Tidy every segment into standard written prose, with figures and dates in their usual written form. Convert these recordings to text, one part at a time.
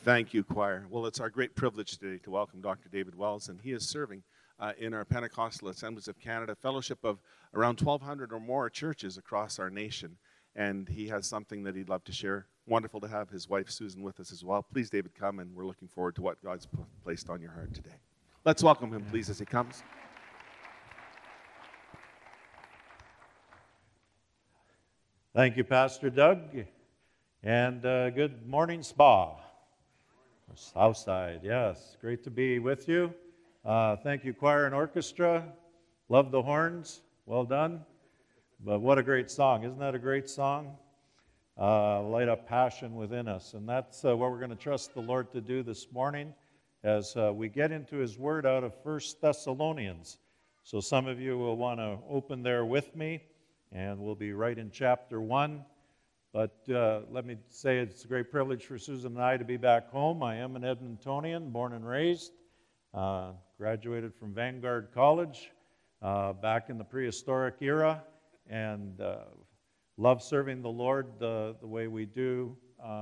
Thank you, choir. Well, it's our great privilege today to welcome Dr. David Wells, and he is serving in our Pentecostal Assemblies of Canada fellowship of around 1,200 or more churches across our nation. And he has something that he'd love to share. Wonderful to have his wife, Susan, with us as well. Please, David, come, and we're looking forward to what God's placed on your heart today. Let's welcome him, please, as he comes. Thank you, Pastor Doug, and good morning, Spa. Southside, yes, great to be with you. Thank you, choir and orchestra. Love the horns, well done. But what a great song, isn't that a great song? Light up passion within us, and that's what we're going to trust the Lord to do this morning as we get into His Word out of 1 Thessalonians. So some of you will want to open there with me, and we'll be right in chapter 1. But let me say it's a great privilege for Susan and I to be back home. I am an Edmontonian, born and raised, graduated from Vanguard College back in the prehistoric era, and love serving the Lord the way we do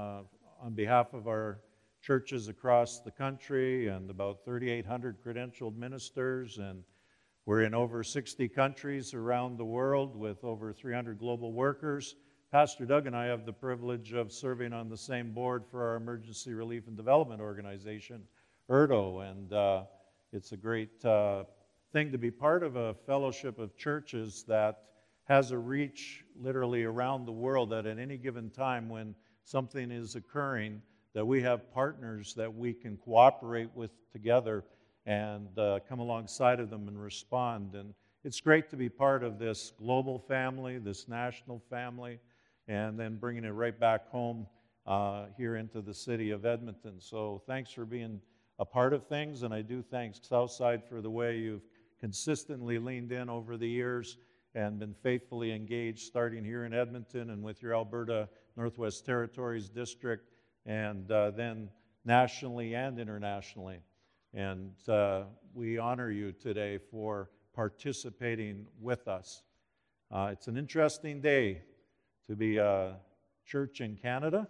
on behalf of our churches across the country and about 3,800 credentialed ministers, and we're in over 60 countries around the world with over 300 global workers. Pastor Doug and I have the privilege of serving on the same board for our Emergency Relief and Development Organization, ERDO, and it's a great thing to be part of a fellowship of churches that has a reach literally around the world, that at any given time when something is occurring, that we have partners that we can cooperate with together and come alongside of them and respond. And it's great to be part of this global family, this national family, and then bringing it right back home here into the city of Edmonton. So thanks for being a part of things, and I do thank Southside for the way you've consistently leaned in over the years and been faithfully engaged, starting here in Edmonton and with your Alberta Northwest Territories district, and then nationally and internationally. And we honor you today for participating with us. It's an interesting day to be a church in Canada,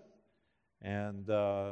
and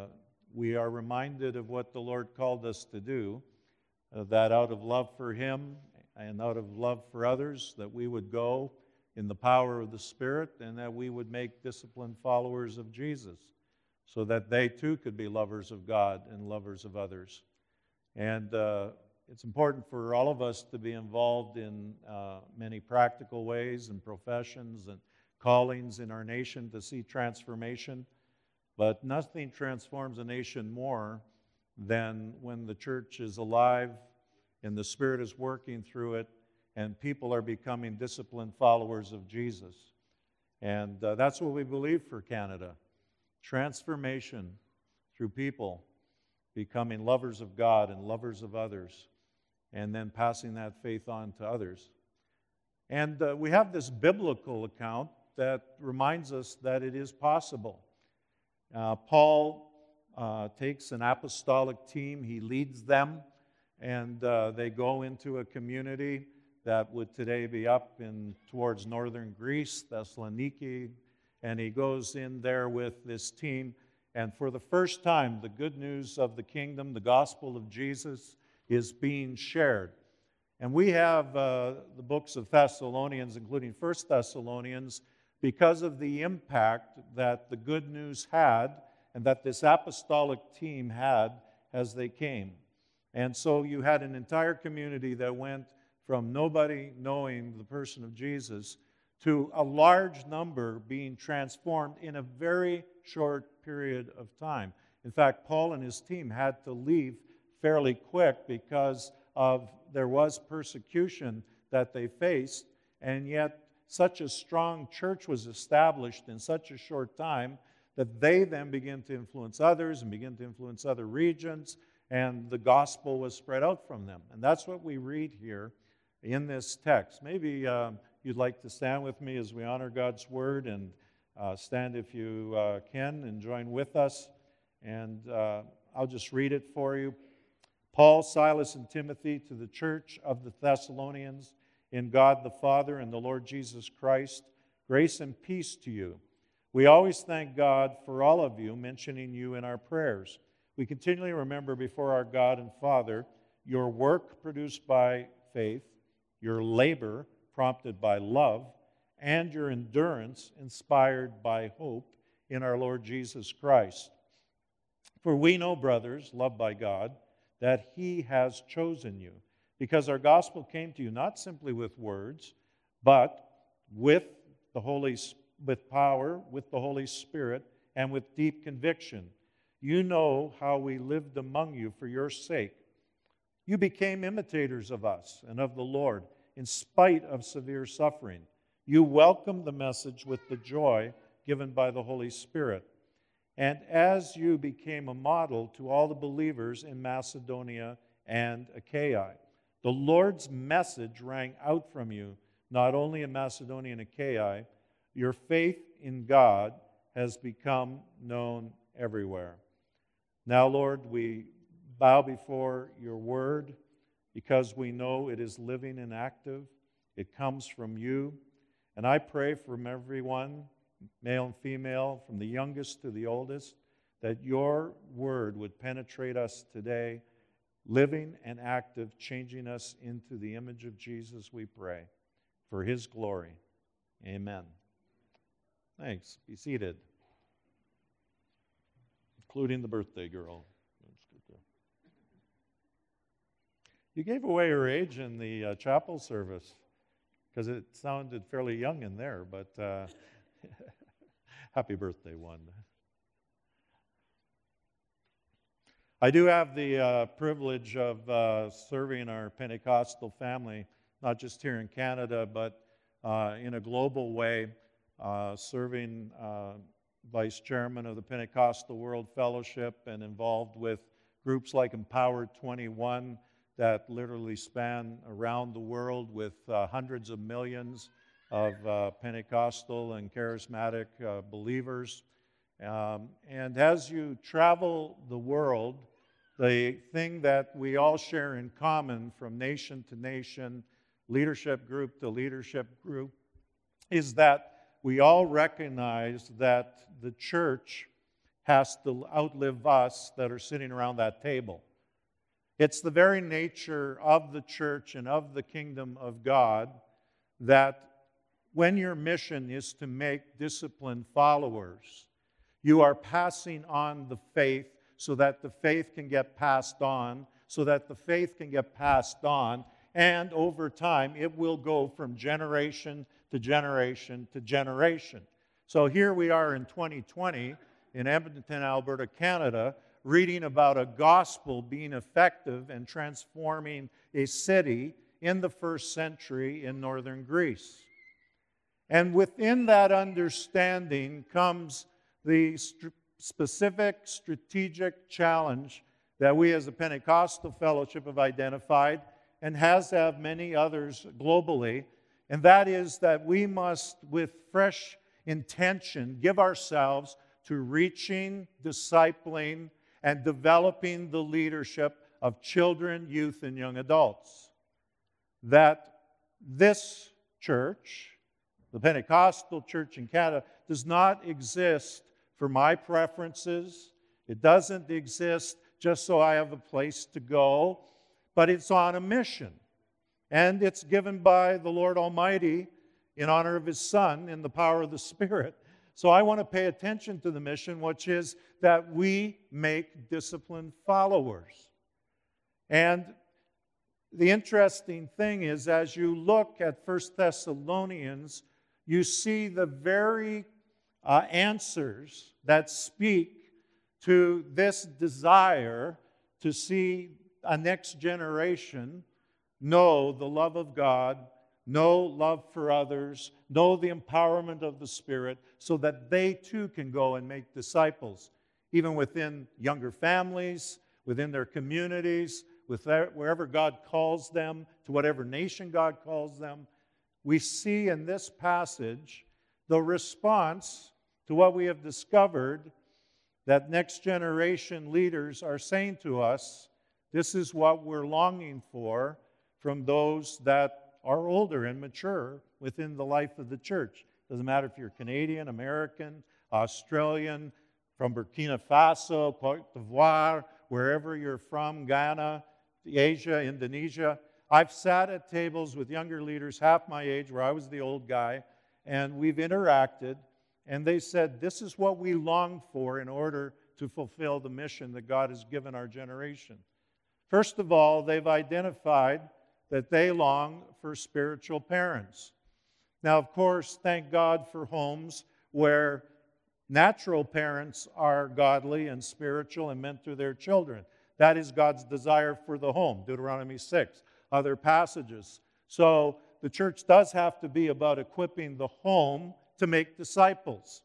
we are reminded of what the Lord called us to do, that out of love for Him and out of love for others, that we would go in the power of the Spirit, and that we would make disciplined followers of Jesus, so that they too could be lovers of God and lovers of others. And it's important for all of us to be involved in many practical ways and professions and callings in our nation to see transformation. But nothing transforms a nation more than when the church is alive and the Spirit is working through it and people are becoming disciplined followers of Jesus. And that's what we believe for Canada. Transformation through people becoming lovers of God and lovers of others, and then passing that faith on to others. And we have this biblical account that reminds us that it is possible. Paul takes an apostolic team, he leads them, and they go into a community that would today be up towards northern Greece, Thessaloniki, and he goes in there with this team, and for the first time, the good news of the kingdom, the gospel of Jesus, is being shared. And we have the books of Thessalonians, including 1 Thessalonians, because of the impact that the good news had and that this apostolic team had as they came. And so you had an entire community that went from nobody knowing the person of Jesus to a large number being transformed in a very short period of time. In fact, Paul and his team had to leave fairly quick because there was persecution that they faced, and yet such a strong church was established in such a short time that they then begin to influence others and begin to influence other regions, and the gospel was spread out from them. And that's what we read here in this text. Maybe you'd like to stand with me as we honor God's word, and stand if you can and join with us. And I'll just read it for you. Paul, Silas, and Timothy, to the church of the Thessalonians, in God the Father and the Lord Jesus Christ, grace and peace to you. We always thank God for all of you, mentioning you in our prayers. we continually remember before our God and Father your work produced by faith, your labor prompted by love, and your endurance inspired by hope in our Lord Jesus Christ. For we know, brothers, loved by God, that He has chosen you, because our gospel came to you not simply with words, but with power, with the Holy Spirit, and with deep conviction. You know how we lived among you for your sake. You became imitators of us and of the Lord, in spite of severe suffering. You welcomed the message with the joy given by the Holy Spirit. And as you became a model to all the believers in Macedonia and Achaia, the Lord's message rang out from you, not only in Macedonia and Achaia. Your faith in God has become known everywhere. Now, Lord, we bow before your word because we know it is living and active. It comes from you. And I pray from everyone, male and female, from the youngest to the oldest, that your word would penetrate us today, living and active, changing us into the image of Jesus, we pray, for his glory. Amen. Thanks. Be seated. Including the birthday girl. You gave away her age in the chapel service because it sounded fairly young in there, but happy birthday, Wanda. I do have the privilege of serving our Pentecostal family, not just here in Canada, but in a global way, serving vice chairman of the Pentecostal World Fellowship and involved with groups like Empower 21 that literally span around the world with hundreds of millions of Pentecostal and charismatic believers. And as you travel the world, the thing that we all share in common from nation to nation, leadership group to leadership group, is that we all recognize that the church has to outlive us that are sitting around that table. It's the very nature of the church and of the kingdom of God that when your mission is to make disciplined followers, you are passing on the faith so that the faith can get passed on, so that the faith can get passed on, and over time it will go from generation to generation to generation. So here we are in 2020 in Edmonton, Alberta, Canada, reading about a gospel being effective and transforming a city in the first century in northern Greece. And within that understanding comes the specific strategic challenge that we as a Pentecostal fellowship have identified and has have many others globally, and that is that we must, with fresh intention, give ourselves to reaching, discipling, and developing the leadership of children, youth, and young adults. That this church, the Pentecostal church in Canada, does not exist for my preferences. It doesn't exist just so I have a place to go, but it's on a mission. And it's given by the Lord Almighty in honor of His Son in the power of the Spirit. So I want to pay attention to the mission, which is that we make disciplined followers. And the interesting thing is, as you look at 1 Thessalonians, you see the very answers that speak to this desire to see a next generation know the love of God, know love for others, know the empowerment of the Spirit, so that they too can go and make disciples, even within younger families, within their communities, wherever God calls them, to whatever nation God calls them. We see in this passage the response to what we have discovered that next generation leaders are saying to us. This is what we're longing for from those that are older and mature within the life of the church. Doesn't matter if you're Canadian, American, Australian, from Burkina Faso, Cote d'Ivoire, wherever you're from, Ghana, Asia, Indonesia. I've sat at tables with younger leaders half my age, where I was the old guy, and we've interacted, and they said, this is what we long for in order to fulfill the mission that God has given our generation. First of all, they've identified that they long for spiritual parents. Now, of course, thank God for homes where natural parents are godly and spiritual and mentor their children. That is God's desire for the home, Deuteronomy 6, other passages. So the church does have to be about equipping the home to make disciples.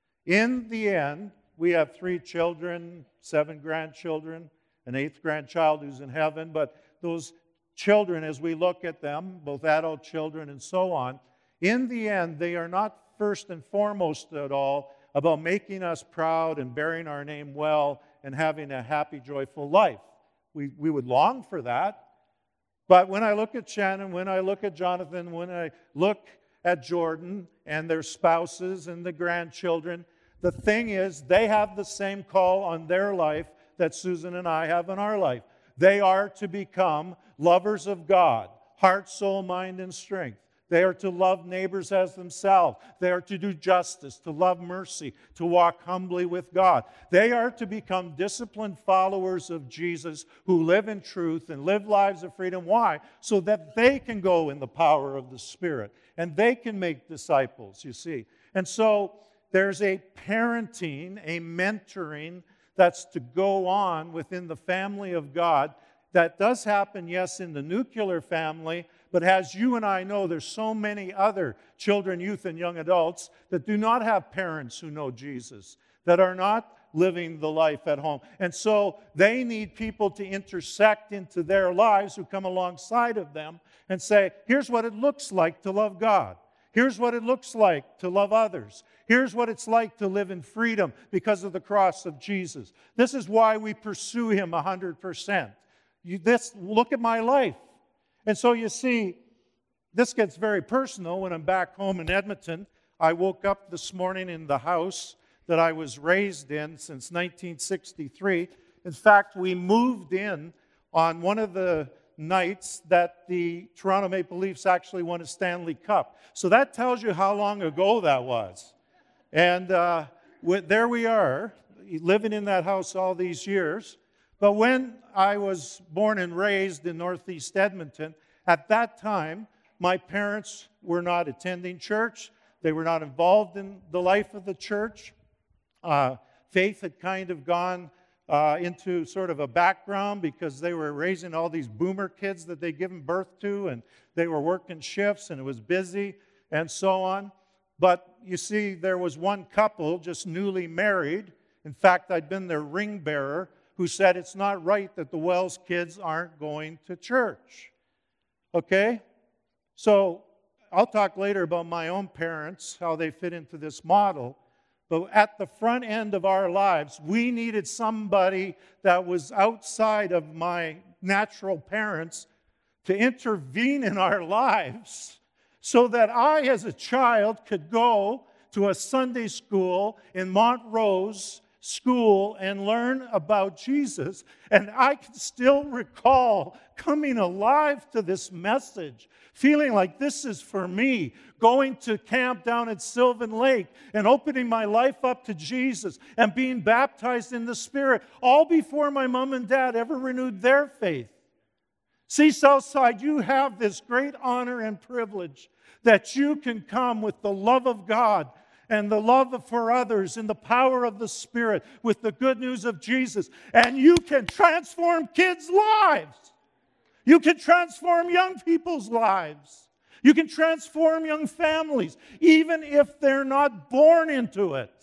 In the end, we have 3 children, 7 grandchildren, an 8th grandchild who's in heaven, but those children, as we look at them, both adult children and so on, in the end, they are not first and foremost at all about making us proud and bearing our name well and having a happy, joyful life. We would long for that. But when I look at Shannon, when I look at Jonathan, when I look at Jordan and their spouses and the grandchildren, the thing is, they have the same call on their life that Susan and I have in our life. They are to become lovers of God, heart, soul, mind, and strength. They are to love neighbors as themselves. They are to do justice, to love mercy, to walk humbly with God. They are to become disciplined followers of Jesus who live in truth and live lives of freedom. Why? So that they can go in the power of the Spirit and they can make disciples, you see. And so there's a parenting, a mentoring that's to go on within the family of God. That does happen, yes, in the nuclear family, but as you and I know, there's so many other children, youth, and young adults that do not have parents who know Jesus, that are not living the life at home. And so they need people to intersect into their lives who come alongside of them and say, here's what it looks like to love God. Here's what it looks like to love others. Here's what it's like to live in freedom because of the cross of Jesus. This is why we pursue Him 100%. Look at my life. And so you see, this gets very personal when I'm back home in Edmonton. I woke up this morning in the house that I was raised in since 1963. In fact, we moved in on one of the nights that the Toronto Maple Leafs actually won a Stanley Cup. So that tells you how long ago that was. And there we are, living in that house all these years. But when I was born and raised in Northeast Edmonton, at that time, my parents were not attending church. They were not involved in the life of the church. Faith had kind of gone into sort of a background because they were raising all these boomer kids that they'd given birth to, and they were working shifts, and it was busy, and so on. But you see, there was one couple just newly married. In fact, I'd been their ring bearer, who said it's not right that the Wells kids aren't going to church. Okay? So I'll talk later about my own parents, how they fit into this model. But at the front end of our lives, we needed somebody that was outside of my natural parents to intervene in our lives so that I, as a child, could go to a Sunday school in Montrose school and learn about Jesus. And I can still recall coming alive to this message, feeling like this is for me, going to camp down at Sylvan Lake and opening my life up to Jesus and being baptized in the Spirit, all before my mom and dad ever renewed their faith. See, Southside, you have this great honor and privilege that you can come with the love of God and the love for others and the power of the Spirit with the good news of Jesus. And you can transform kids' lives. You can transform young people's lives. You can transform young families, even if they're not born into it.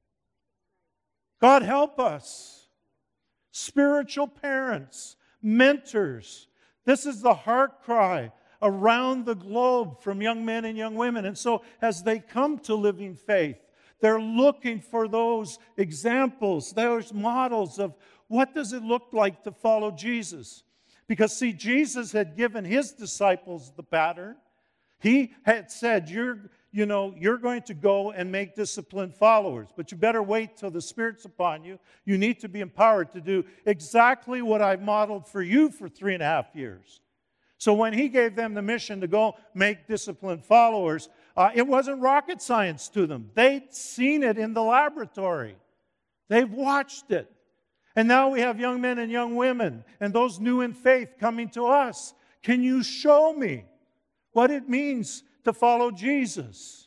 God help us. Spiritual parents, mentors. This is the heart cry around the globe from young men and young women. And so as they come to living faith, they're looking for those examples, those models of what does it look like to follow Jesus. Because, see, Jesus had given His disciples the pattern. He had said, you're going to go and make disciplined followers, but you better wait till the Spirit's upon you. You need to be empowered to do exactly what I've modeled for you for 3.5 years. So when he gave them the mission to go make disciplined followers, it wasn't rocket science to them. They'd seen it in the laboratory. They've watched it. And now we have young men and young women and those new in faith coming to us. Can you show me what it means to follow Jesus?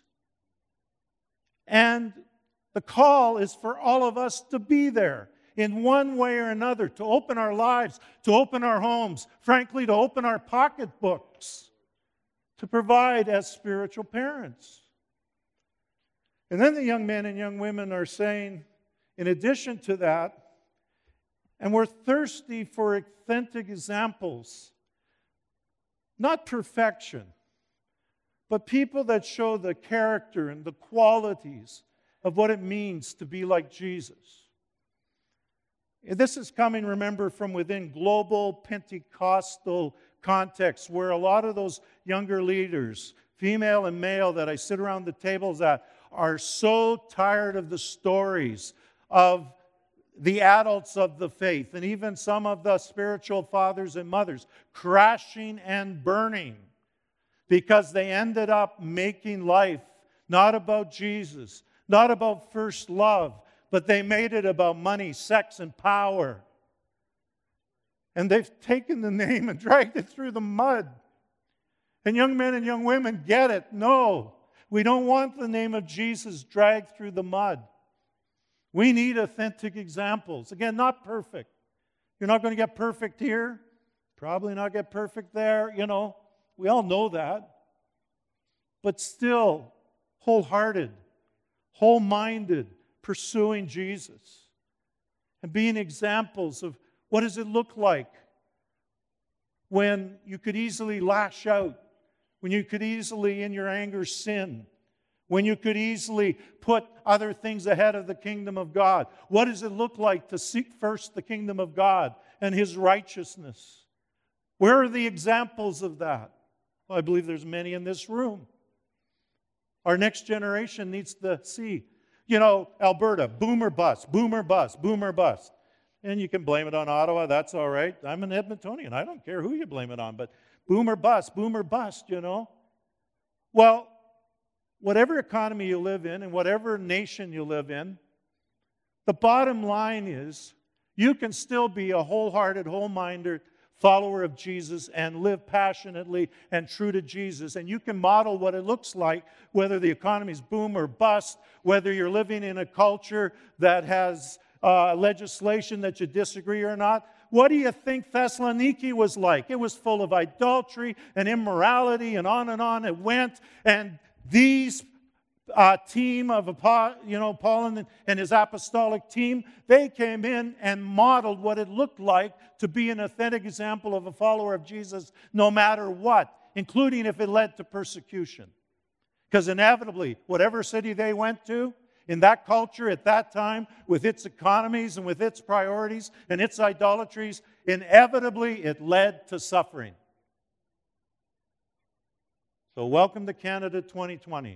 And the call is for all of us to be there in one way or another, to open our lives, to open our homes, frankly, to open our pocketbooks, to provide as spiritual parents. And then the young men and young women are saying, in addition to that, and we're thirsty for authentic examples, not perfection, but people that show the character and the qualities of what it means to be like Jesus. This is coming, remember, from within global Pentecostal context, where a lot of those younger leaders, female and male, that I sit around the tables at, are so tired of the stories of the adults of the faith, and even some of the spiritual fathers and mothers, crashing and burning because they ended up making life not about Jesus, not about first love, but they made it about money, sex, and power. And they've taken the name and dragged it through the mud. And young men and young women get it. No, we don't want the name of Jesus dragged through the mud. We need authentic examples. Again, not perfect. You're not going to get perfect here. Probably not get perfect there. We all know that. But still, wholehearted, whole-minded, pursuing Jesus. And being examples of what does it look like when you could easily lash out, when you could easily, in your anger, sin, when you could easily put other things ahead of the kingdom of God. What does it look like to seek first the kingdom of God and His righteousness? Where are the examples of that? Well, I believe there's many in this room. Our next generation needs to see. Alberta, boomer bust, boomer bust, boomer bust. And you can blame it on Ottawa, that's all right. I'm an Edmontonian, I don't care who you blame it on, but boomer bust, Well, whatever economy you live in and whatever nation you live in, the bottom line is you can still be a wholehearted, whole-minded follower of Jesus and live passionately and true to Jesus. And you can model what it looks like, whether the economy's boom or bust, whether you're living in a culture that has legislation that you disagree or not. What do you think Thessaloniki was like? It was full of idolatry and immorality, and on it went. And these team of Paul and his apostolic team, they came in and modeled what it looked like to be an authentic example of a follower of Jesus no matter what, including if it led to persecution. Because inevitably, whatever city they went to, in that culture at that time, with its economies and with its priorities and its idolatries, inevitably it led to suffering. So welcome to Canada 2020.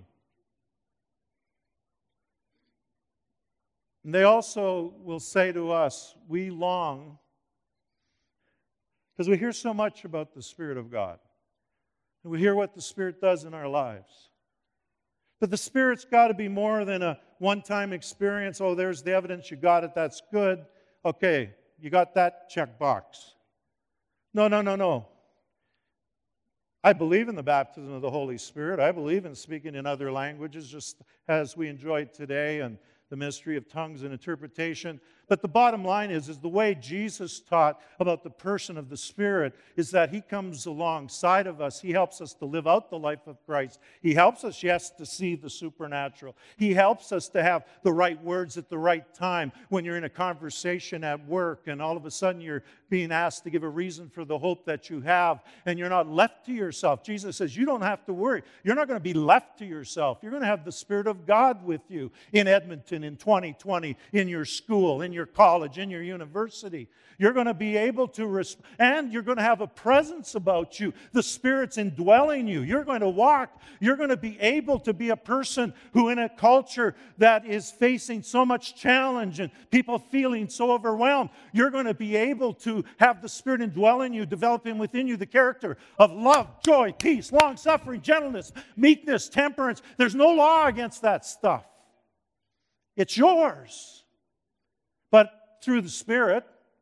And they also will say to us, we long, because we hear so much about the Spirit of God. And we hear what the Spirit does in our lives. But the Spirit's got to be more than a one-time experience. Oh, there's the evidence, you got it, that's good. Okay, you got that, check box. No. I believe in the baptism of the Holy Spirit. I believe in speaking in other languages, just as we enjoyed today, and the mystery of tongues and interpretation. But the bottom line is the way Jesus taught about the person of the Spirit is that He comes alongside of us. He helps us to live out the life of Christ. He helps us, yes, to see the supernatural. He helps us to have the right words at the right time when you're in a conversation at work and all of a sudden you're being asked to give a reason for the hope that you have and you're not left to yourself. Jesus says you don't have to worry. You're not going to be left to yourself. You're going to have the Spirit of God with you in Edmonton in 2020, in your school, in your college, in your university. You're going to be able to, and you're going to have a presence about you. The Spirit's indwelling you. You're going to walk. You're going to be able to be a person who, in a culture that is facing so much challenge and people feeling so overwhelmed, you're going to be able to have the Spirit indwelling you, developing within you the character of love, joy, peace, long-suffering, gentleness, meekness, temperance. There's no law against that stuff. It's yours. But through the Spirit,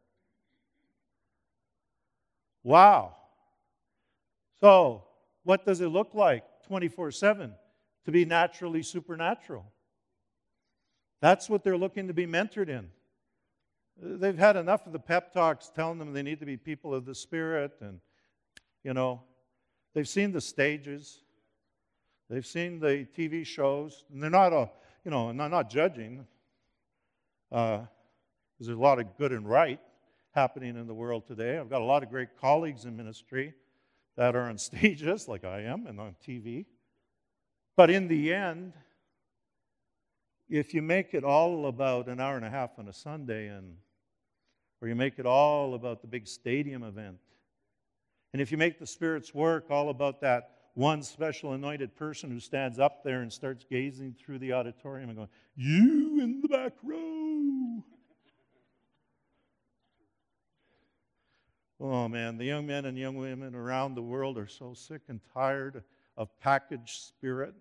wow. So, what does it look like 24/7 to be naturally supernatural? That's what they're looking to be mentored in. They've had enough of the pep talks telling them they need to be people of the Spirit, and, they've seen the stages. They've seen the TV shows, and they're not and I'm not judging, because there's a lot of good and right happening in the world today. I've got a lot of great colleagues in ministry that are on stages, like I am, and on TV. But in the end, if you make it all about an hour and a half on a Sunday, or you make it all about the big stadium event, and if you make the Spirit's work all about that one special anointed person who stands up there and starts gazing through the auditorium and going, "You in the back row." Oh man, the young men and young women around the world are so sick and tired of packaged spirit.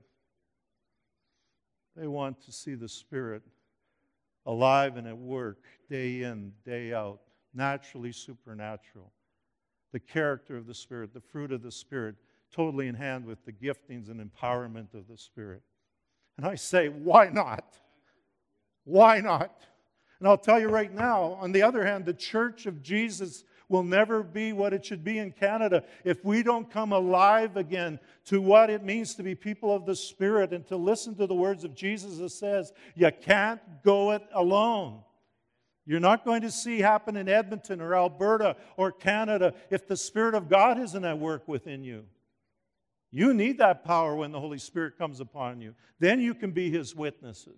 They want to see the Spirit alive and at work, day in, day out, naturally supernatural. The character of the Spirit, the fruit of the Spirit, totally in hand with the giftings and empowerment of the Spirit. And I say, why not? Why not? And I'll tell you right now, on the other hand, the Church of Jesus will never be what it should be in Canada if we don't come alive again to what it means to be people of the Spirit and to listen to the words of Jesus that says, you can't go it alone. You're not going to see happen in Edmonton or Alberta or Canada if the Spirit of God isn't at work within you. You need that power when the Holy Spirit comes upon you. Then you can be His witnesses.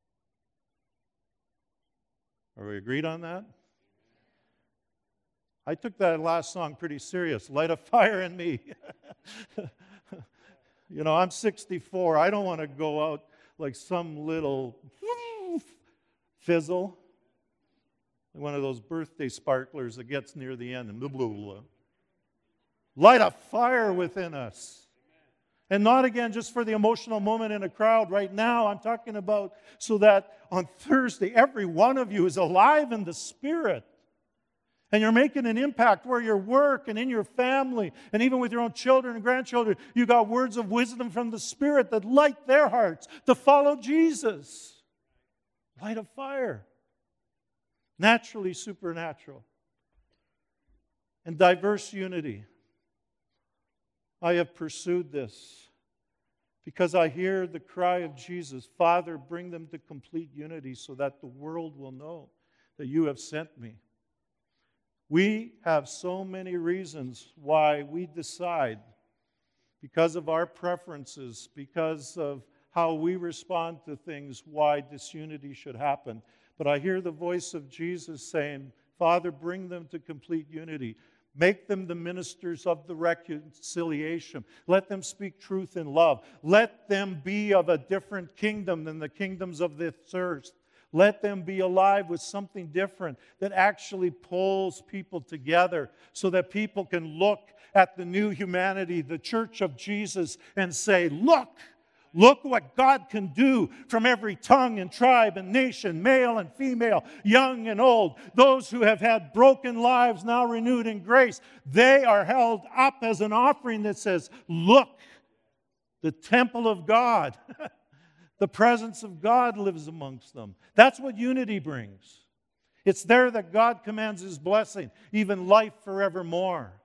Are we agreed on that? I took that last song pretty serious. Light a fire in me. I'm 64. I don't want to go out like some little fizzle. One of those birthday sparklers that gets near the end and blah, blah, blah. Light a fire within us. And not, again, just for the emotional moment in a crowd. Right now, I'm talking about so that on Thursday, every one of you is alive in the Spirit. And you're making an impact where you work and in your family and even with your own children and grandchildren. You got words of wisdom from the Spirit that light their hearts to follow Jesus. Light a fire. Naturally supernatural. And diverse unity. I have pursued this because I hear the cry of Jesus, Father, bring them to complete unity so that the world will know that you have sent me. We have so many reasons why we decide, because of our preferences, because of how we respond to things, why disunity should happen. But I hear the voice of Jesus saying, Father, bring them to complete unity. Make them the ministers of the reconciliation. Let them speak truth in love. Let them be of a different kingdom than the kingdoms of this earth. Let them be alive with something different that actually pulls people together so that people can look at the new humanity, the Church of Jesus, and say, Look what God can do from every tongue and tribe and nation, male and female, young and old. Those who have had broken lives now renewed in grace, they are held up as an offering that says, look, the temple of God, the presence of God lives amongst them. That's what unity brings. It's there that God commands His blessing, even life forevermore.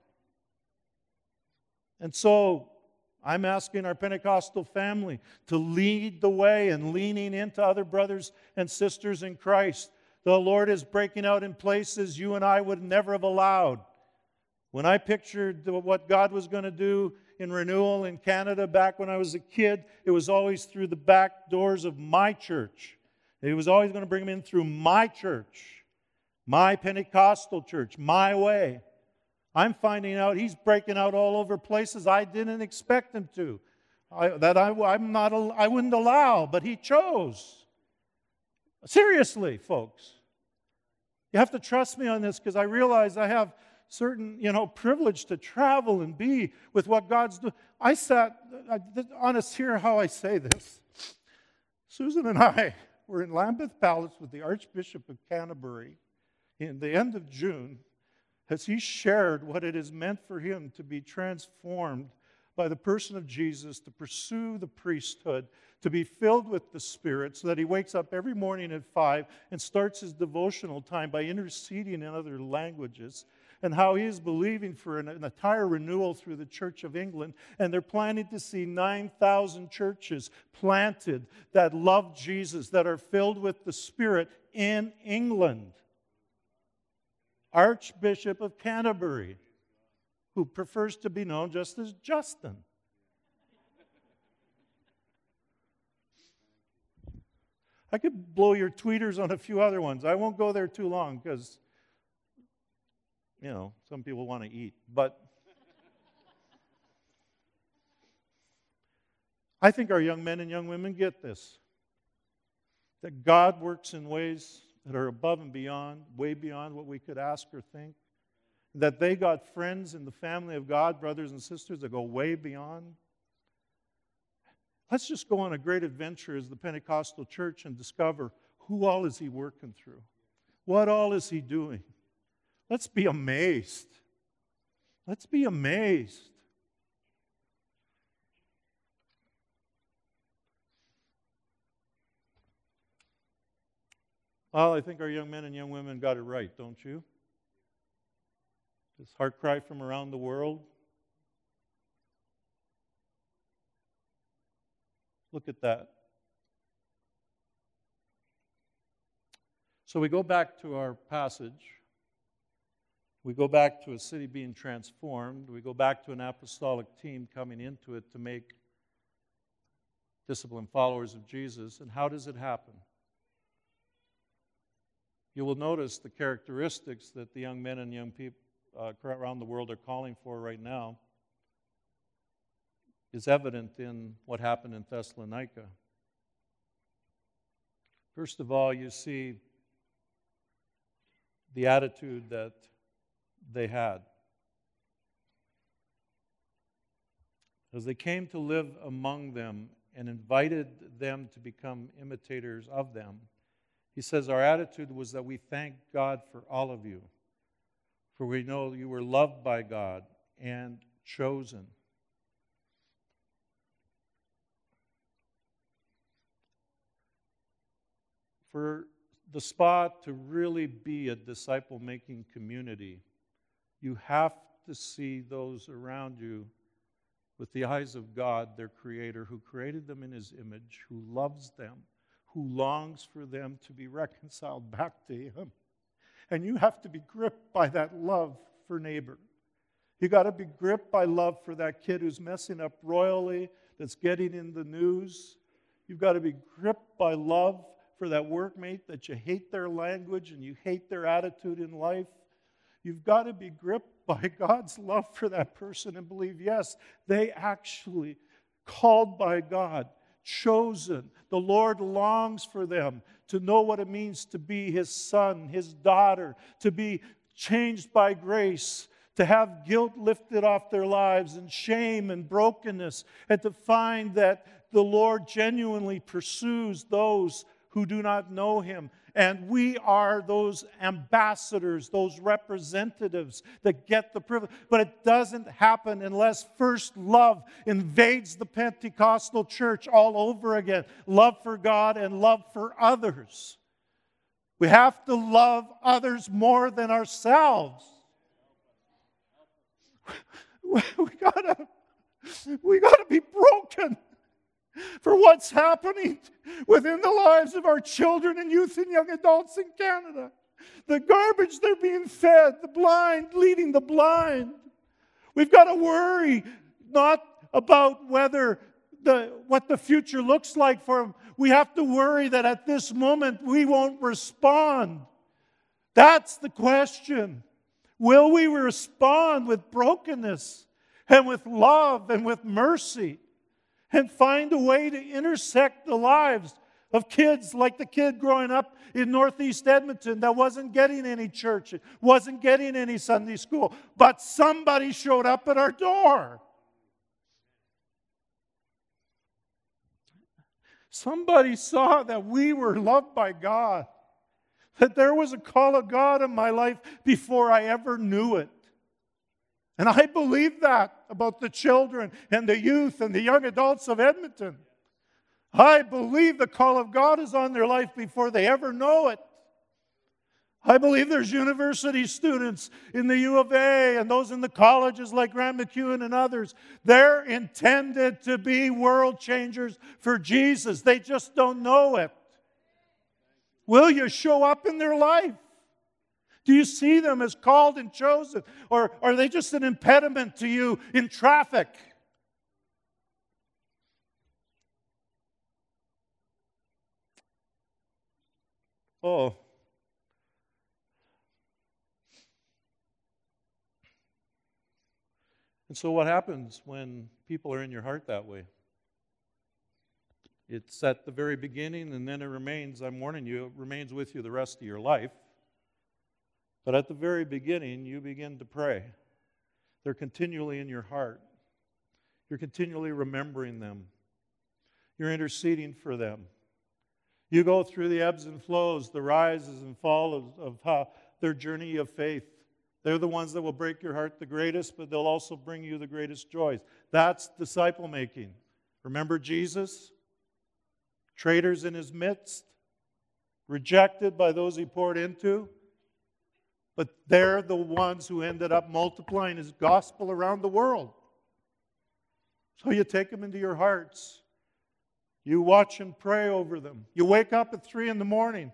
And so, I'm asking our Pentecostal family to lead the way and leaning into other brothers and sisters in Christ. The Lord is breaking out in places you and I would never have allowed. When I pictured what God was going to do in renewal in Canada back when I was a kid, it was always through the back doors of my church. He was always going to bring them in through my church, my Pentecostal church, my way. I'm finding out he's breaking out all over places I didn't expect him to, I wouldn't allow, but he chose. Seriously, folks. You have to trust me on this because I realize I have certain, privilege to travel and be with what God's doing. Honest, hear how I say this. Susan and I were in Lambeth Palace with the Archbishop of Canterbury in the end of June as he shared what it has meant for him to be transformed by the person of Jesus, to pursue the priesthood, to be filled with the Spirit, so that he wakes up every morning at 5 and starts his devotional time by interceding in other languages, and how he is believing for an entire renewal through the Church of England, and they're planning to see 9,000 churches planted that love Jesus, that are filled with the Spirit in England. Archbishop of Canterbury, who prefers to be known just as Justin. I could blow your tweeters on a few other ones. I won't go there too long because, some people want to eat. But I think our young men and young women get this. That God works in ways that are above and beyond, way beyond what we could ask or think. That they got friends in the family of God, brothers and sisters, that go way beyond. Let's just go on a great adventure as the Pentecostal church and discover who all is he working through. What all is he doing? Let's be amazed. Let's be amazed. Well, I think our young men and young women got it right, don't you? This heart cry from around the world. Look at that. So we go back to our passage. We go back to a city being transformed. We go back to an apostolic team coming into it to make disciplined followers of Jesus. And how does it happen? You will notice the characteristics that the young men and young people around the world are calling for right now is evident in what happened in Thessalonica. First of all, you see the attitude that they had. As they came to live among them and invited them to become imitators of them, he says, our attitude was that we thank God for all of you, for we know you were loved by God and chosen. For the Spa to really be a disciple-making community, you have to see those around you with the eyes of God, their Creator, who created them in His image, who loves them, who longs for them to be reconciled back to Him. And you have to be gripped by that love for neighbor. You got to be gripped by love for that kid who's messing up royally, that's getting in the news. You've got to be gripped by love for that workmate that you hate their language and you hate their attitude in life. You've got to be gripped by God's love for that person and believe, yes, they actually called by God, chosen. The Lord longs for them to know what it means to be His son, His daughter, to be changed by grace, to have guilt lifted off their lives and shame and brokenness, and to find that the Lord genuinely pursues those who do not know Him. And we are those ambassadors, those representatives that get the privilege. But it doesn't happen unless first love invades the Pentecostal church all over again. Love for God and love for others. We have to love others more than ourselves. We gotta be broken for what's happening within the lives of our children and youth and young adults in Canada. The garbage they're being fed, the blind leading the blind. We've got to worry not about whether what the future looks like for them, we have to worry that at this moment we won't respond. That's the question. Will we respond with brokenness and with love and with mercy and find a way to intersect the lives of kids like the kid growing up in Northeast Edmonton that wasn't getting any church, wasn't getting any Sunday school, but somebody showed up at our door. Somebody saw that we were loved by God, that there was a call of God in my life before I ever knew it. And I believe that about the children and the youth and the young adults of Edmonton. I believe the call of God is on their life before they ever know it. I believe there's university students in the U of A and those in the colleges like Grant MacEwan and others. They're intended to be world changers for Jesus. They just don't know it. Will you show up in their life? Do you see them as called and chosen? Or are they just an impediment to you in traffic? Oh. And so what happens when people are in your heart that way? It's at the very beginning, and then it remains, I'm warning you, it remains with you the rest of your life. But at the very beginning, you begin to pray. They're continually in your heart. You're continually remembering them. You're interceding for them. You go through the ebbs and flows, the rises and falls of their journey of faith. They're the ones that will break your heart the greatest, but they'll also bring you the greatest joys. That's disciple making. Remember Jesus? Traitors in his midst, rejected by those he poured into. But they're the ones who ended up multiplying his gospel around the world. So you take them into your hearts. You watch and pray over them. You wake up at 3 in the morning.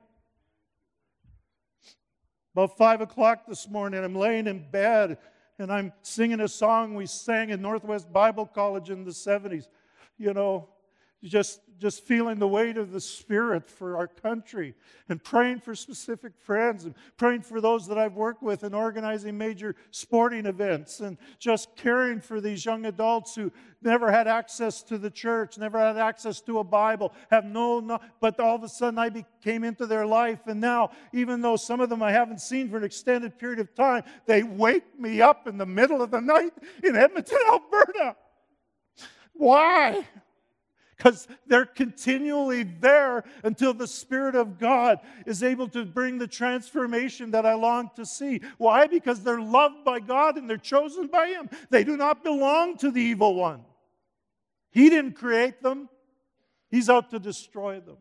About 5 o'clock this morning, I'm laying in bed and I'm singing a song we sang in Northwest Bible College in the 70s. You know, just feeling the weight of the Spirit for our country and praying for specific friends and praying for those that I've worked with and organizing major sporting events and just caring for these young adults who never had access to the church, never had access to a Bible, but all of a sudden I came into their life, and now, even though some of them I haven't seen for an extended period of time, they wake me up in the middle of the night in Edmonton, Alberta. Why? Because they're continually there until the Spirit of God is able to bring the transformation that I long to see. Why? Because they're loved by God and they're chosen by Him. They do not belong to the evil one. He didn't create them. He's out to destroy them.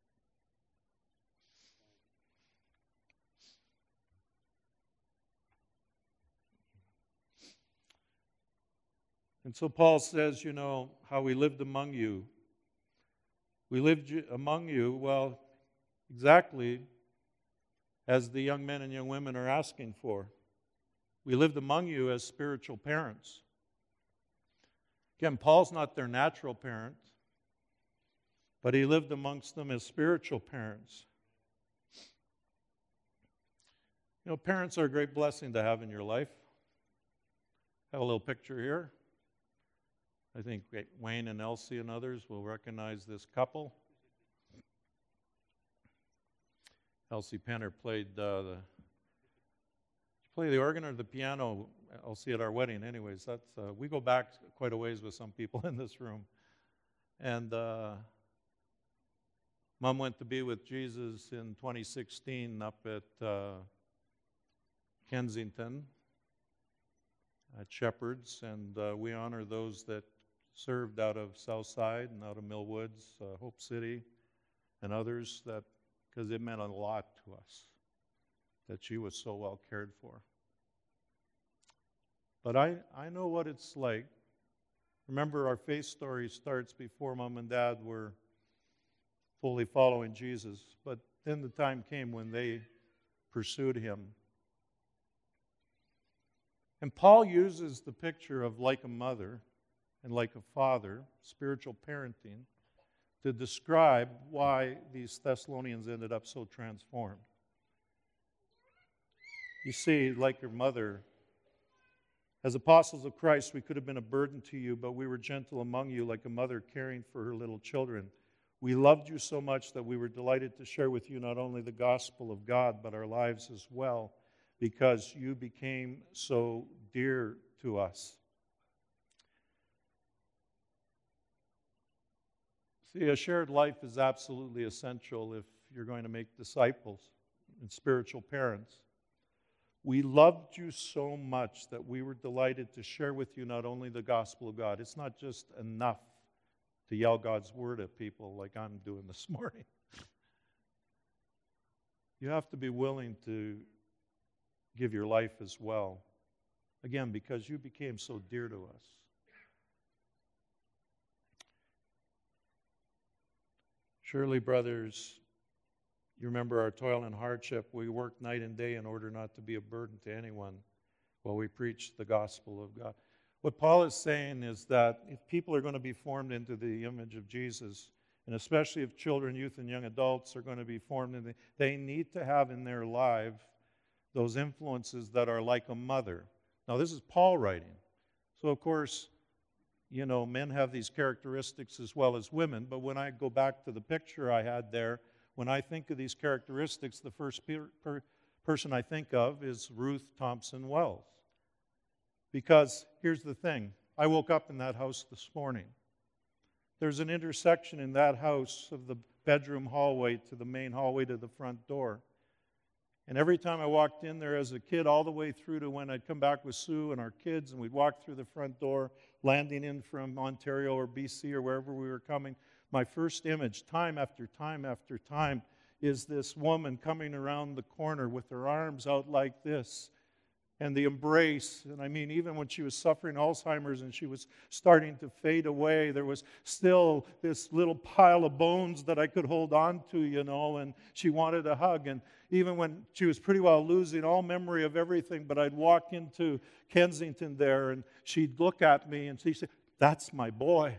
And so Paul says, you know, how we lived among you. We lived among you, well, exactly as the young men and young women are asking for. We lived among you as spiritual parents. Again, Paul's not their natural parent, but he lived amongst them as spiritual parents. You know, parents are a great blessing to have in your life. I have a little picture here. I think Wayne and Elsie and others will recognize this couple. Elsie Penner played the organ or the piano, Elsie, at our wedding. Anyways, that's we go back quite a ways with some people in this room. And Mom went to be with Jesus in 2016 up at Kensington at Shepherd's, and we honor those that served out of Southside and out of Millwoods, Hope City, and others, that because it meant a lot to us that she was so well cared for. But I know what it's like. Remember, our faith story starts before Mom and Dad were fully following Jesus, but then the time came when they pursued Him. And Paul uses the picture of like a mother and like a father, spiritual parenting, to describe why these Thessalonians ended up so transformed. You see, like your mother, as apostles of Christ, we could have been a burden to you, but we were gentle among you like a mother caring for her little children. We loved you so much that we were delighted to share with you not only the gospel of God, but our lives as well, because you became so dear to us. See, a shared life is absolutely essential if you're going to make disciples and spiritual parents. We loved you so much that we were delighted to share with you not only the gospel of God. It's not just enough to yell God's word at people like I'm doing this morning. You have to be willing to give your life as well. Again, because you became so dear to us. Surely, brothers, you remember our toil and hardship. We worked night and day in order not to be a burden to anyone while we preached the gospel of God. What Paul is saying is that if people are going to be formed into the image of Jesus, and especially if children, youth, and young adults are going to be formed into, they need to have in their life those influences that are like a mother. Now, this is Paul writing. So, of course, you know, men have these characteristics as well as women, but when I go back to the picture I had there, when I think of these characteristics, the first person I think of is Ruth Thompson Wells. Because here's the thing. I woke up in that house this morning. There's an intersection in that house of the bedroom hallway to the main hallway to the front door. And every time I walked in there as a kid, all the way through to when I'd come back with Sue and our kids, and we'd walk through the front door, landing in from Ontario or BC or wherever we were coming, my first image, time after time after time, is this woman coming around the corner with her arms out like this, and the embrace. And I mean, even when she was suffering Alzheimer's and she was starting to fade away, there was still this little pile of bones that I could hold on to, you know, and she wanted a hug. And even when she was pretty well losing all memory of everything, but I'd walk into Kensington there, and she'd look at me and she'd say, "That's my boy."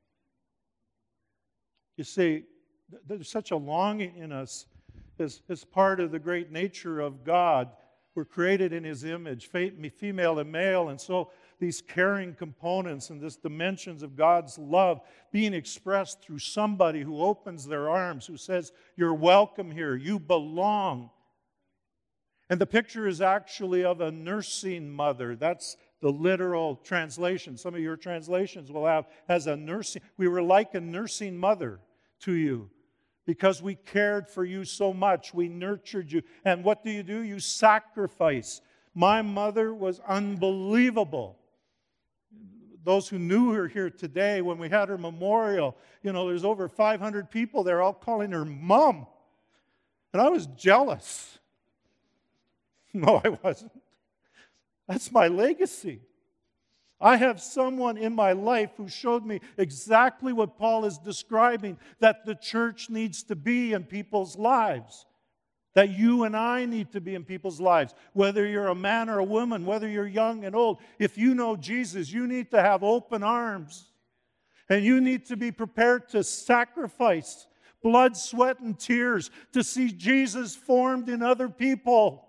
You see, there's such a longing in us as part of the great nature of God. We're created in His image, female and male, and so these caring components and these dimensions of God's love being expressed through somebody who opens their arms, who says, "You're welcome here, you belong." And the picture is actually of a nursing mother. That's the literal translation. Some of your translations will have as a nursing. We were like a nursing mother to you because we cared for you so much. We nurtured you. And what do? You sacrifice. My mother was unbelievable. Those who knew her here today, when we had her memorial, you know, there's over 500 people there all calling her Mom. And I was jealous. No, I wasn't. That's my legacy. I have someone in my life who showed me exactly what Paul is describing, that the church needs to be in people's lives. That you and I need to be in people's lives. Whether you're a man or a woman, whether you're young and old, if you know Jesus, you need to have open arms. And you need to be prepared to sacrifice blood, sweat, and tears to see Jesus formed in other people.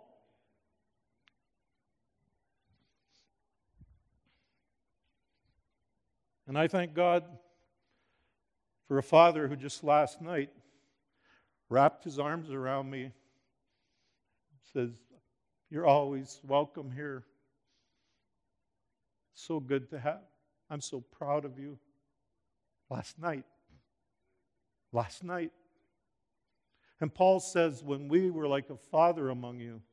And I thank God for a father who just last night wrapped his arms around me, says, "You're always welcome here. So good to have. I'm so proud of you." Last night. And Paul says, when we were like a father among you,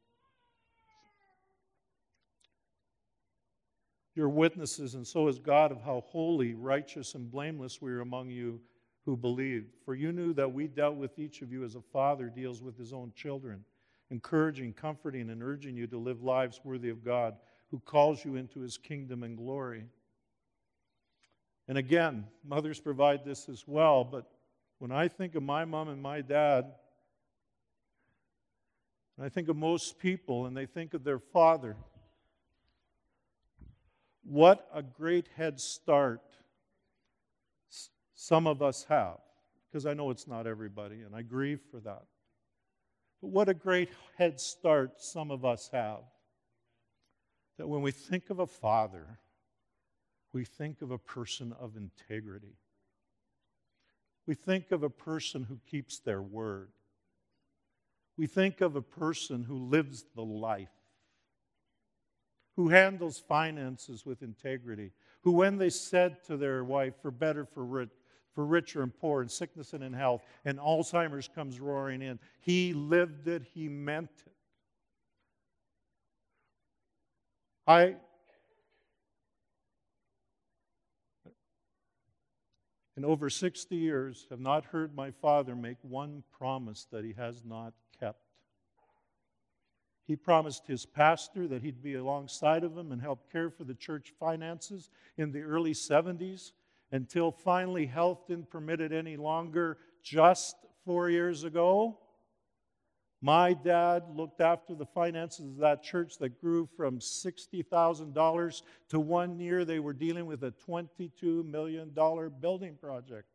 you're witnesses, and so is God, of how holy, righteous, and blameless we are among you who believed. For you knew that we dealt with each of you as a father deals with his own children, encouraging, comforting, and urging you to live lives worthy of God, who calls you into His kingdom and glory. And again, mothers provide this as well, but when I think of my mom and my dad, and I think of most people, and they think of their father, what a great head start Some of us have, because I know it's not everybody, and I grieve for that. But what a great head start some of us have. That when we think of a father, we think of a person of integrity. We think of a person who keeps their word. We think of a person who lives the life, who handles finances with integrity, who when they said to their wife, for better, for richer and poor, in sickness and in health, and Alzheimer's comes roaring in, he lived it, he meant it. In over 60 years, have not heard my father make one promise that he has not kept. He promised his pastor that he'd be alongside of him and help care for the church finances in the early 70s until finally health didn't permit it any longer. Just 4 years ago, my dad looked after the finances of that church that grew from $60,000 to 1 year they were dealing with a $22 million building project.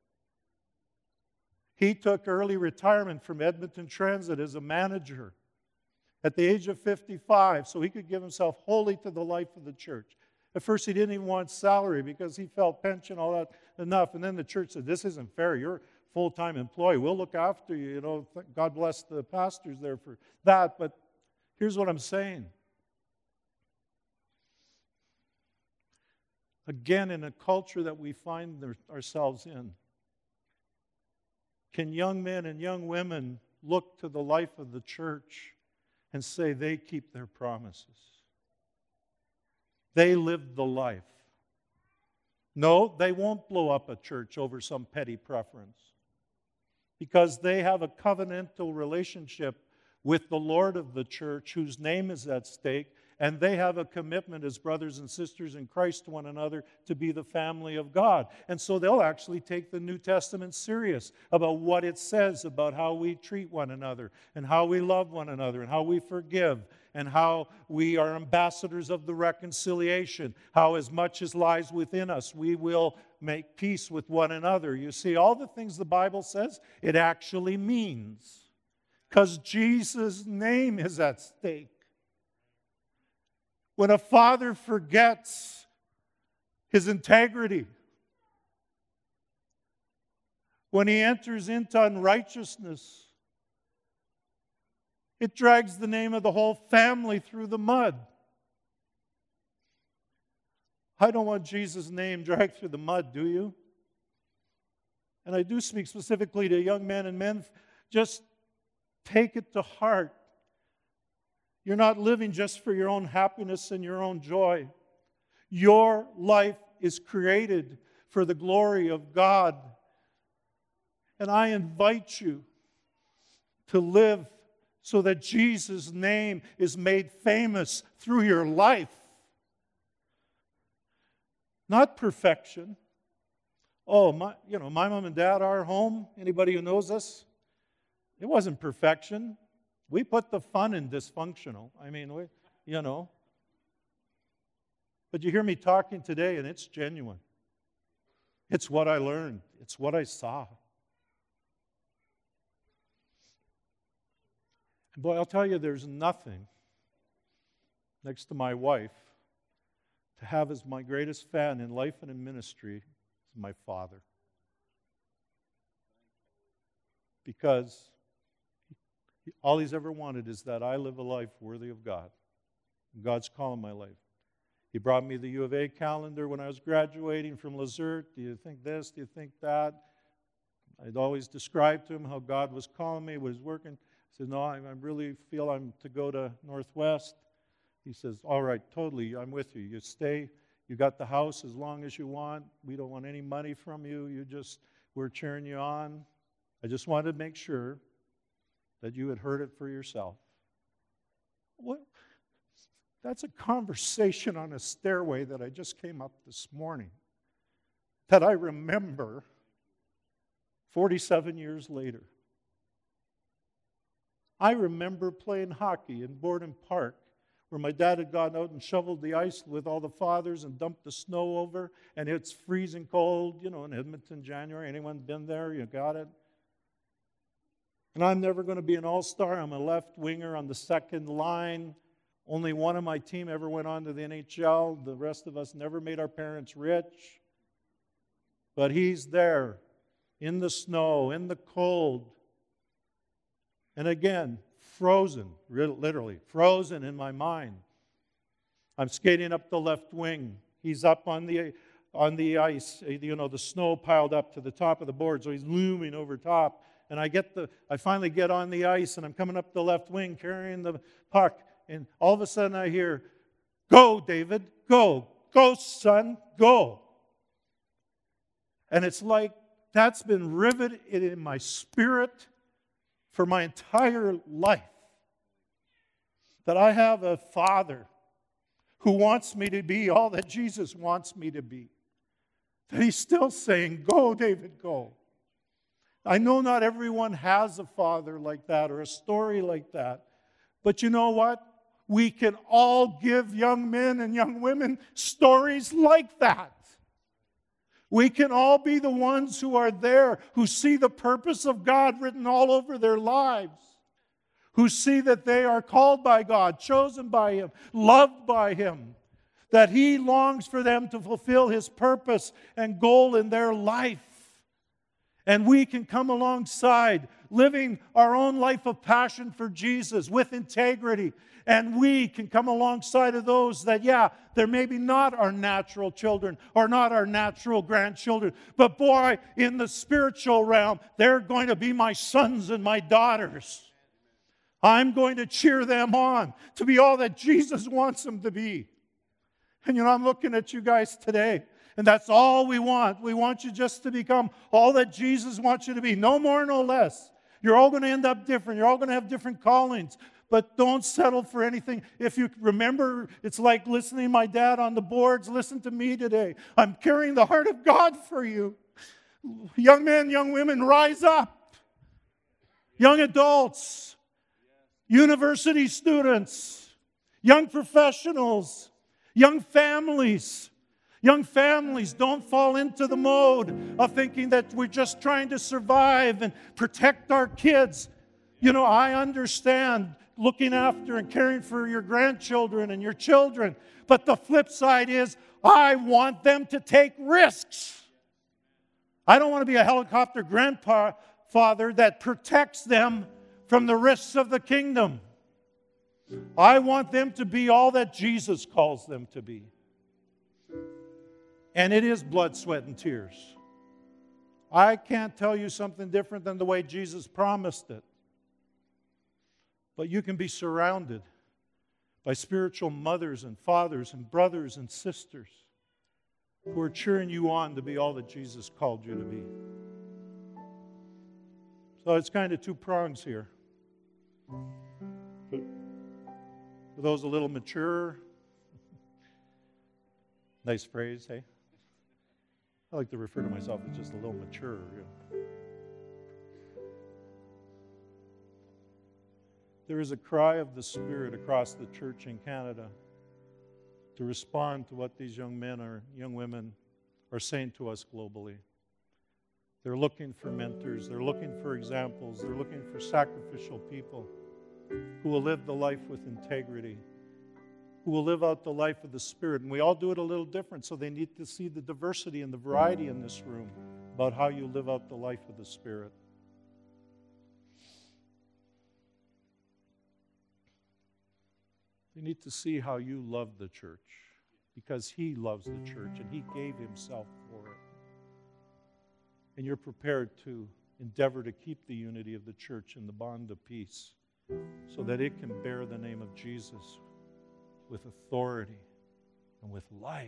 He took early retirement from Edmonton Transit as a manager at the age of 55, so he could give himself wholly to the life of the church. At first, he didn't even want salary because he felt pension, all that, enough. And then the church said, this isn't fair. You're a full-time employee. We'll look after you. You know, God bless the pastors there for that. But here's what I'm saying. Again, in a culture that we find ourselves in, can young men and young women look to the life of the church and say they keep their promises? They live the life. No, they won't blow up a church over some petty preference because they have a covenantal relationship with the Lord of the church whose name is at stake, and they have a commitment as brothers and sisters in Christ to one another to be the family of God. And so they'll actually take the New Testament serious about what it says about how we treat one another and how we love one another and how we forgive and how we are ambassadors of the reconciliation, how as much as lies within us we will make peace with one another. You see, all the things the Bible says, it actually means. Because Jesus' name is at stake. When a father forgets his integrity, when he enters into unrighteousness, it drags the name of the whole family through the mud. I don't want Jesus' name dragged through the mud, do you? And I do speak specifically to young men and men. Just take it to heart. You're not living just for your own happiness and your own joy. Your life is created for the glory of God. And I invite you to live so that Jesus' name is made famous through your life. Not perfection. Oh, my mom and dad, our home, anybody who knows us, it wasn't perfection. We put the fun in dysfunctional. But you hear me talking today, and it's genuine. It's what I learned. It's what I saw. And boy, I'll tell you, there's nothing next to my wife to have as my greatest fan in life and in ministry is my father. Because all he's ever wanted is that I live a life worthy of God. God's calling my life. He brought me the U of A calendar when I was graduating from Lazert. Do you think this? Do you think that? I'd always describe to him how God was calling me, was working. I said, no, I really feel I'm to go to Northwest. He says, all right, totally, I'm with you. You stay. You got the house as long as you want. We don't want any money from you. We're cheering you on. I just wanted to make sure that you had heard it for yourself. What? That's a conversation on a stairway that I just came up this morning that I remember 47 years later. I remember playing hockey in Borden Park where my dad had gone out and shoveled the ice with all the fathers and dumped the snow over, and it's freezing cold, in Edmonton, January. Anyone been there? You got it? And I'm never going to be an all-star. I'm a left winger on the second line. Only one of my team ever went on to the NHL. The rest of us never made our parents rich. But he's there in the snow, in the cold. And again, frozen, literally, frozen in my mind. I'm skating up the left wing. He's up on the ice, the snow piled up to the top of the board, so he's looming over top. And I finally get on the ice, and I'm coming up the left wing carrying the puck, and all of a sudden I hear, "Go, David, go. Go, son, go." And it's like that's been riveted in my spirit for my entire life. That I have a Father who wants me to be all that Jesus wants me to be. That He's still saying, "Go, David, go." I know not everyone has a father like that or a story like that. But you know what? We can all give young men and young women stories like that. We can all be the ones who are there, who see the purpose of God written all over their lives, who see that they are called by God, chosen by Him, loved by Him, that He longs for them to fulfill His purpose and goal in their life. And we can come alongside, living our own life of passion for Jesus with integrity. And we can come alongside of those that, they're maybe not our natural children or not our natural grandchildren. But boy, in the spiritual realm, they're going to be my sons and my daughters. I'm going to cheer them on to be all that Jesus wants them to be. And I'm looking at you guys today. And that's all we want. We want you just to become all that Jesus wants you to be. No more, no less. You're all going to end up different. You're all going to have different callings. But don't settle for anything. If you remember, it's like listening to my dad on the boards. Listen to me today. I'm carrying the heart of God for you. Young men, young women, rise up. Young adults, university students, young professionals, young families. Young families, don't fall into the mode of thinking that we're just trying to survive and protect our kids. I understand looking after and caring for your grandchildren and your children. But the flip side is, I want them to take risks. I don't want to be a helicopter grandfather that protects them from the risks of the kingdom. I want them to be all that Jesus calls them to be. And it is blood, sweat, and tears. I can't tell you something different than the way Jesus promised it. But you can be surrounded by spiritual mothers and fathers and brothers and sisters who are cheering you on to be all that Jesus called you to be. So it's kind of two prongs here. For those a little mature, nice phrase, hey? I like to refer to myself as just a little mature. There is a cry of the Spirit across the church in Canada to respond to what these young men or young women are saying to us globally. They're looking for mentors. They're looking for examples. They're looking for sacrificial people who will live the life with integrity, who will live out the life of the Spirit. And we all do it a little different, so they need to see the diversity and the variety in this room about how you live out the life of the Spirit. They need to see how you love the church, because He loves the church and He gave Himself for it. And you're prepared to endeavor to keep the unity of the church in the bond of peace so that it can bear the name of Jesus with authority and with life.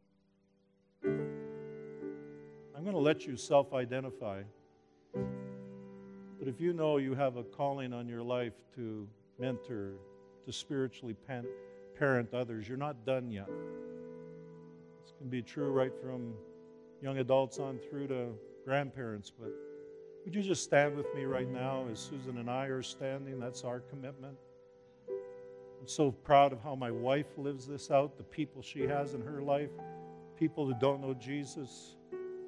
I'm going to let you self-identify. But if you know you have a calling on your life to mentor, to spiritually parent others, you're not done yet. This can be true right from young adults on through to grandparents. But would you just stand with me right now as Susan and I are standing? That's our commitment. I'm so proud of how my wife lives this out, the people she has in her life, people who don't know Jesus.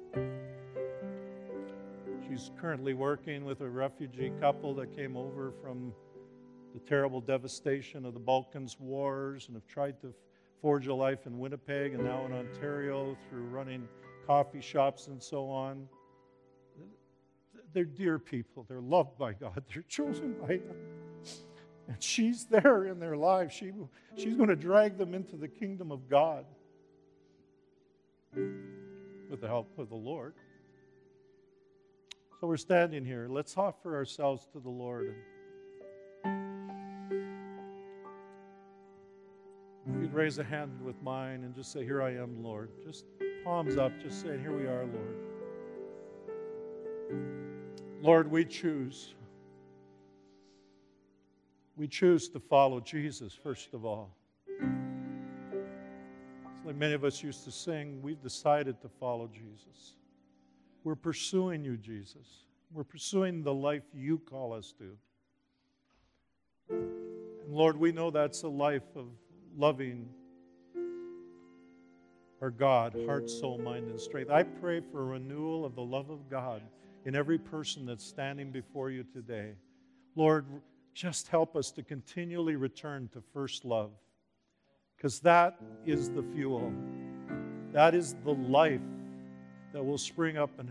She's currently working with a refugee couple that came over from the terrible devastation of the Balkans wars and have tried to forge a life in Winnipeg and now in Ontario through running coffee shops and so on. They're dear people. They're loved by God. They're chosen by Him. And she's there in their lives. She's going to drag them into the kingdom of God with the help of the Lord. So we're standing here. Let's offer ourselves to the Lord. If you'd raise a hand with mine and just say, "Here I am, Lord." Just palms up, just saying, "Here we are, Lord." Lord, we choose. We choose to follow Jesus, first of all. It's like many of us used to sing, we've decided to follow Jesus. We're pursuing you, Jesus. We're pursuing the life you call us to. And Lord, we know that's a life of loving our God, heart, soul, mind, and strength. I pray for a renewal of the love of God in every person that's standing before you today. Lord, just help us to continually return to first love, because that is the fuel. That is the life that will spring up. And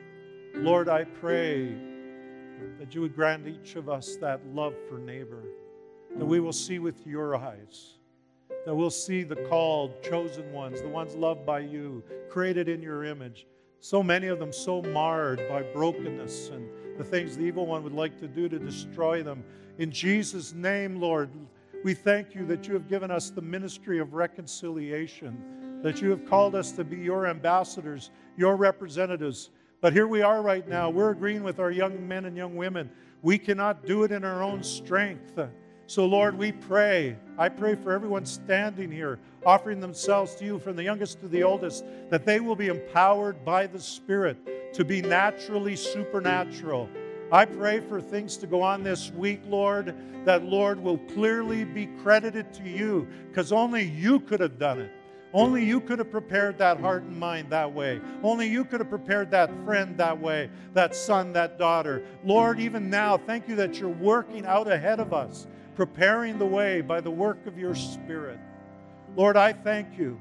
Lord, I pray that you would grant each of us that love for neighbor, that we will see with your eyes, that we'll see the called, chosen ones, the ones loved by you, created in your image. So many of them so marred by brokenness and the things the evil one would like to do to destroy them. In Jesus' name, Lord, we thank you that you have given us the ministry of reconciliation, that you have called us to be your ambassadors, your representatives. But here we are right now. We're agreeing with our young men and young women. We cannot do it in our own strength. So, Lord, we pray. I pray for everyone standing here, offering themselves to you, from the youngest to the oldest, that they will be empowered by the Spirit to be naturally supernatural. I pray for things to go on this week, Lord, that, Lord, will clearly be credited to you, because only you could have done it. Only you could have prepared that heart and mind that way. Only you could have prepared that friend that way, that son, that daughter. Lord, even now, thank you that you're working out ahead of us, preparing the way by the work of your Spirit. Lord, I thank you.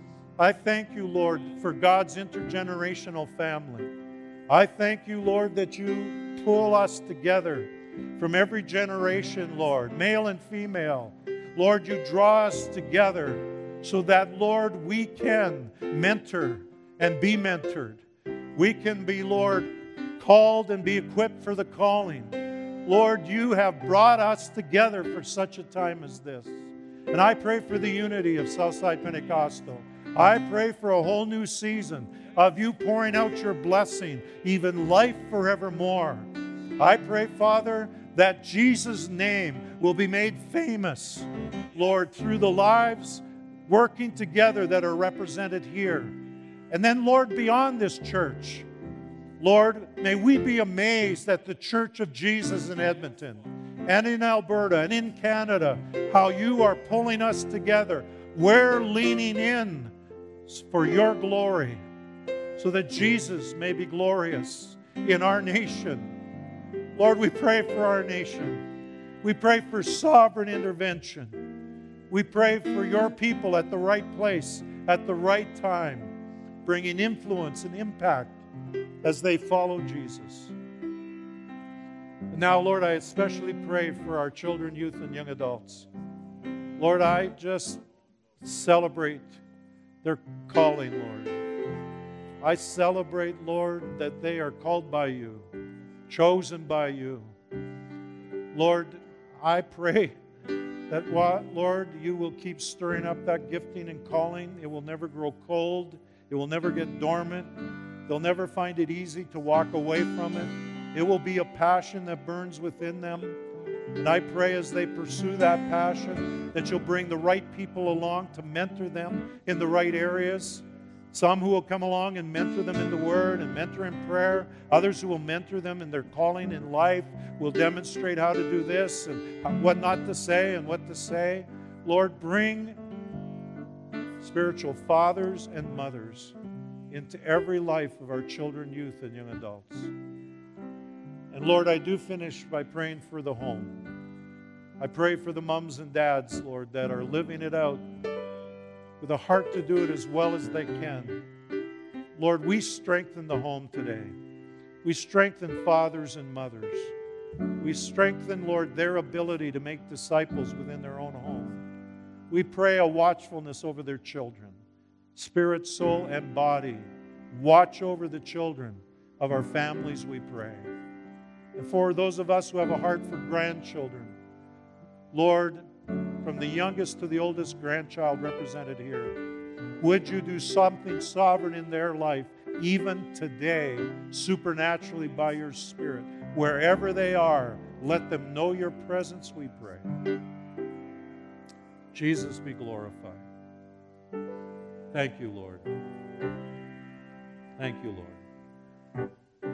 I thank you, Lord, for God's intergenerational family. I thank you, Lord, that you pull us together from every generation, Lord, male and female. Lord, you draw us together so that, Lord, we can mentor and be mentored. We can be, Lord, called and be equipped for the calling. Lord, you have brought us together for such a time as this. And I pray for the unity of Southside Pentecostal. I pray for a whole new season of you pouring out your blessing, even life forevermore. I pray, Father, that Jesus' name will be made famous, Lord, through the lives working together that are represented here. And then, Lord, beyond this church, Lord, may we be amazed at the Church of Jesus in Edmonton and in Alberta and in Canada, how you are pulling us together. We're leaning in for your glory so that Jesus may be glorious in our nation. Lord, we pray for our nation. We pray for sovereign intervention. We pray for your people at the right place, at the right time, bringing influence and impact as they follow Jesus. And now, Lord, I especially pray for our children, youth, and young adults. Lord, I just celebrate their calling, Lord. I celebrate, Lord, that they are called by you, chosen by you. Lord, I pray that, Lord, you will keep stirring up that gifting and calling. It will never grow cold. It will never get dormant. They'll never find it easy to walk away from it. It will be a passion that burns within them. And I pray as they pursue that passion that you'll bring the right people along to mentor them in the right areas. Some who will come along and mentor them in the Word and mentor in prayer. Others who will mentor them in their calling in life, will demonstrate how to do this and what not to say and what to say. Lord, bring spiritual fathers and mothers into every life of our children, youth, and young adults. And Lord, I do finish by praying for the home. I pray for the moms and dads, Lord, that are living it out with a heart to do it as well as they can. Lord, we strengthen the home today. We strengthen fathers and mothers. We strengthen, Lord, their ability to make disciples within their own home. We pray a watchfulness over their children, spirit, soul, and body. Watch over the children of our families, we pray. And for those of us who have a heart for grandchildren, Lord, from the youngest to the oldest grandchild represented here, would you do something sovereign in their life, even today, supernaturally by your Spirit? Wherever they are, let them know your presence, we pray. Jesus be glorified. Thank you, Lord. Thank you, Lord.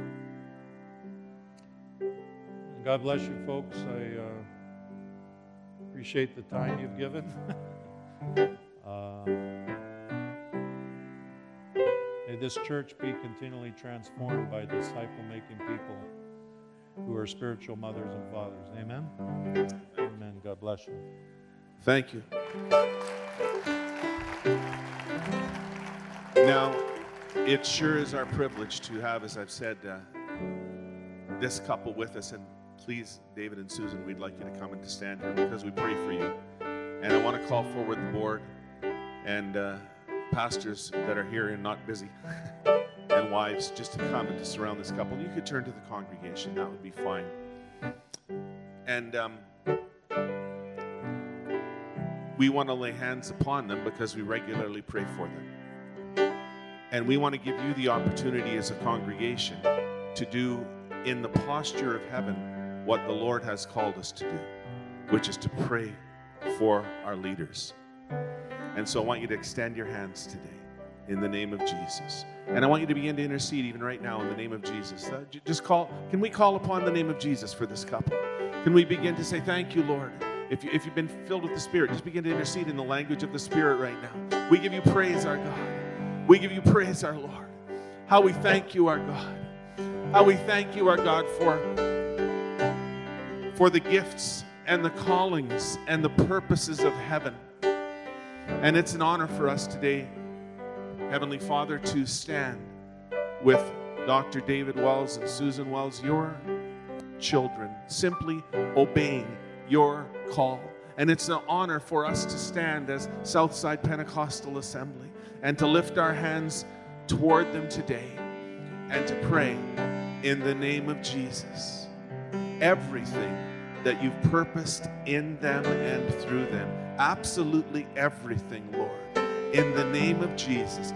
And God bless you, folks. I appreciate the time you've given. May this church be continually transformed by disciple-making people who are spiritual mothers and fathers. Amen? Amen. God bless you. Thank you. Now, it sure is our privilege to have, as I've said, this couple with us. And please, David and Susan, we'd like you to come and to stand here because we pray for you. And I want to call forward the board and pastors that are here and not busy and wives just to come and to surround this couple. You could turn to the congregation. That would be fine. And we want to lay hands upon them because we regularly pray for them. And we want to give you the opportunity as a congregation to do in the posture of heaven what the Lord has called us to do, which is to pray for our leaders. And so I want you to extend your hands today in the name of Jesus. And I want you to begin to intercede even right now in the name of Jesus. Can we call upon the name of Jesus for this couple? Can we begin to say, thank you, Lord? If you've been filled with the Spirit, just begin to intercede in the language of the Spirit right now. We give you praise, our God. We give you praise, our Lord. How we thank you, our God. How we thank you, our God, for the gifts and the callings and the purposes of heaven. And it's an honor for us today, Heavenly Father, to stand with Dr. David Wells and Susan Wells, your children, simply obeying your call. And it's an honor for us to stand as Southside Pentecostal Assembly and to lift our hands toward them today and to pray in the name of Jesus. Everything that you've purposed in them and through them, absolutely everything, Lord, in the name of Jesus.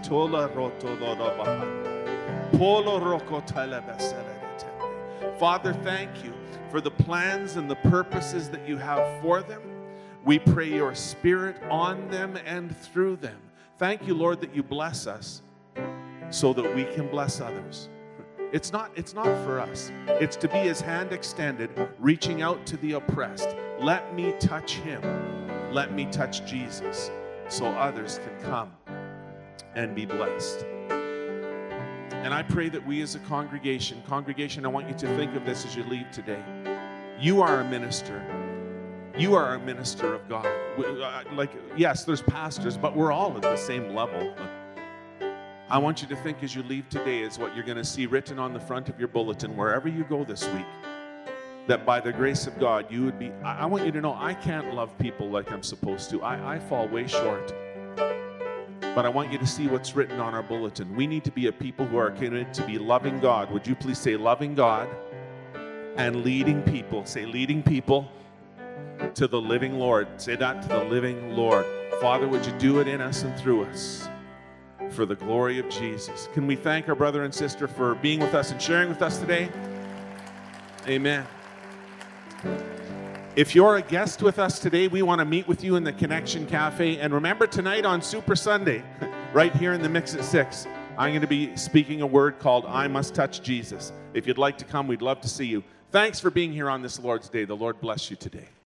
Father, thank you for the plans and the purposes that you have for them. We pray your Spirit on them and through them. Thank you, Lord, that you bless us so that we can bless others. It's not for us. It's to be his hand extended, reaching out to the oppressed. Let me touch him. Let me touch Jesus so others can come and be blessed. And I pray that we as a congregation, I want you to think of this as you leave today. You are a minister. You are a minister of God. Yes, there's pastors, but we're all at the same level. I want you to think as you leave today is what you're going to see written on the front of your bulletin wherever you go this week, that by the grace of God, you would be, I want you to know I can't love people like I'm supposed to. I fall way short. But I want you to see what's written on our bulletin. We need to be a people who are committed to be loving God. Would you please say loving God and leading people? Say leading people to the living Lord. Say that to the living Lord. Father, would you do it in us and through us for the glory of Jesus? Can we thank our brother and sister for being with us and sharing with us today? Amen. If you're a guest with us today, we want to meet with you in the Connection Cafe. And remember, tonight on Super Sunday, right here in the Mix at 6, I'm going to be speaking a word called I Must Touch Jesus. If you'd like to come, we'd love to see you. Thanks for being here on this Lord's Day. The Lord bless you today.